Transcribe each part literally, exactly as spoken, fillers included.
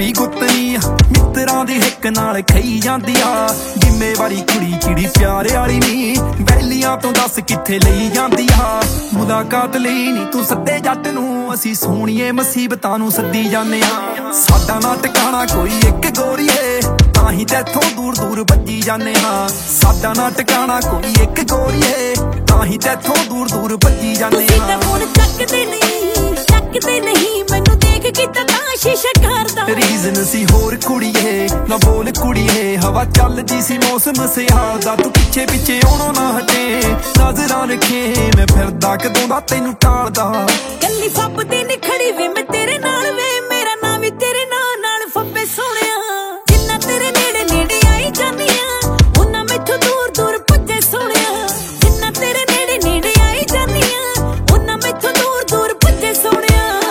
ਵੀ ਗੁੱਤਨੀ ਮਿੱਤਰਾਂ ਦੀ ਹਿੱਕ ਨਾਲ ਖਈ ਜਾਂਦੀ ਆ। ਜ਼ਿੰਮੇਵਾਰੀ ਕੁੜੀ ਚਿੜੀ ਪਿਆਰੇ ਵਾਲੀ ਨੀ, ਵੈਲੀਆਂ ਤੋਂ ਦੱਸ ਕਿੱਥੇ ਲਈ ਜਾਂਦੀ ਆ। ਮੁਲਾਕਾਤ ਲਈ ਨੀ ਤੂੰ ਸੱਦੇ ਜੱਟ ਨੂੰ, ਅਸੀਂ ਸੋਹਣੀਏ ਮੁਸੀਬਤਾਂ ਨੂੰ ਸੱਦੀ ਜਾਂਦੇ ਆ। ਸਾਡਾ ਨਾ ਟਿਕਾਣਾ ਕੋਈ ਇੱਕ ਗੋਰੀਏ, ਤਾਹੀਂ ਤੈਥੋਂ ਦੂਰ ਦੂਰ ਭੱਜੀ ਜਾਂਦੇ ਹਾਂ। ਸਾਡਾ ਨਾ ਟਿਕਾਣਾ ਕੋਈ ਇੱਕ ਗੋਰੀਏ, ਤਾਹੀਂ ਤੈਥੋਂ ਦੂਰ ਦੂਰ ਭੱਜੀ ਜਾਂਦੇ ਹਾਂ। ਤੁਸੀਂ ਫੋਨ ਚੱਕਦੇ ਨਹੀਂ ਚੱਕਦੇ ਨਹੀਂ, ਮੈਨੂੰ ਦੇਖ ਕੇ ਤਾਂ ਸ਼ੀਸ਼ਾ ਕਰਦਾ। ਰੀਜ਼ਨ ਸੀ ਹੋਰ ਕੁੜੀਏ, ਨਾ ਬੋਲ ਕੁੜੀਏ, ਹਵਾ ਚੱਲਦੀ ਸੀ ਮੌਸਮ ਸਿਆਲ ਦਾ। ਤੂੰ ਪਿੱਛੇ ਪਿੱਛੇ ਆਉਣੋਂ ਨਾ ਹਟੇ, ਨਜ਼ਰਾਂ ਰੱਖੇ ਮੈਂ ਫਿਰਦਾ ਕਦੋਂ ਦਾ ਤੈਨੂੰ ਟਾਲਦਾ। ਕੱਲੀ ਫੱਬਦੀ ਨੀ ਖੜੀ ਵੇ ਮੈਂ ਤੇਰੇ ਨਾਲ ਵੇ, ਮੇਰਾ ਨਾਂ ਵੀ ਤੇਰੇ ਨਾਂ ਨਾਲ ਫੱਬੇ ਸੋਹਣਿਆ। ਜਿੰਨਾ ਤੇਰੇ ਨੇੜੇ ਨੇੜੇ ਆਈ ਜਾਂਦੀ ਆ, ਉਹਨਾਂ ਮੈਥੋਂ ਦੂਰ ਦੂਰ ਭੱਜੇ ਸੋਹਣਿਆ। ਜਿੰਨਾ ਤੇਰੇ ਨੇੜੇ ਨੇੜੇ ਆਈ ਜਾਂਦੀ ਆ, ਉਹਨਾਂ ਮੈਥੋਂ ਦੂਰ ਦੂਰ ਭੱਜੇ ਸੋਹਣਿਆ।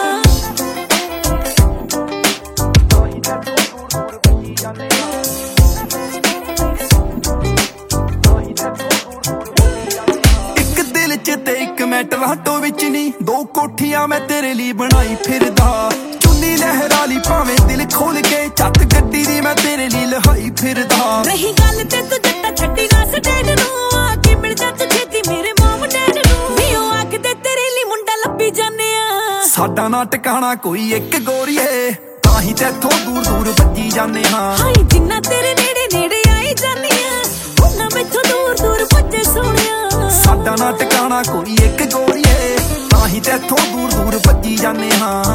ਇੱਕ ਦਿਲ ਚ ਤੇ ਇੱਕ ਮੈਂ ਟਰਾਂਟੋ ਵਿੱਚ ਨੀ, ਦੋ ਕੋਠੀਆਂ ਮੈਂ ਤੇਰੇ ਲਈ ਬਣਾਈ ਫਿਰਦਾ। ਚੁੰਨੀ ਲਹਿਰਾ ਲਈ ਭਾਵੇਂ ਦਿਲ ਖੋਲ ਕੇ, ਛੱਤ ਗੱਡੀ ਦੀ ਮੈਂ ਤੇਰੇ ਲਈ ਲਹਾਈ ਫਿਰਦਾ। ਰਹੀ ਗੱਲ ਤੇ ਤੂੰ ਜੱਟਾ ਛੱਡੀ ਨਾ ਸਟੇਜ ਨੂੰ, ਆ ਕੇ ਮਿਲ ਜਾ ਤੂੰ ਛੇਤੀ ਮੇਰੇ ਮੋਮ ਡੈਡ ਨੂੰ। ਵੀ ਉਹ ਆਖਦੇ ਤੇਰੇ ਲਈ ਮੁੰਡਾ ਲੱਭੀ ਜਾਂਦੇ ਆ। ਸਾਡਾ ਨਾ ਟਿਕਾਣਾ ਕੋਈ ਇੱਕ ਗੋਰੀਏ, ਤਾਹੀਂ ਤੈਥੋਂ ਦੂਰ ਦੂਰ ਭੱਜੀ ਜਾਂਦੇ ਹਾਂ। ਹਾਏ ਜਿੰਨਾ ਤੇਰੇ ਨੇੜੇ ਨੇੜੇ ਆਈ ਜਾਂਦੀ ਆ, ਉਹਨਾਂ ਮੈਥੋਂ ਦੂਰ ਦੂਰ ਭੱਜੇ ਸੋਹਣਿਆ। ਸਾਡਾ ਨਾ ਟਿਕਾਣਾ ਕੋਈ ਇੱਕ ਗੋਰੀਏ, ਤਾਹੀਂ ਤੈਥੋਂ ਦੂਰ ਦੂਰ ਭੱਜੀ ਜਾਂਦੇ ਹਾਂ।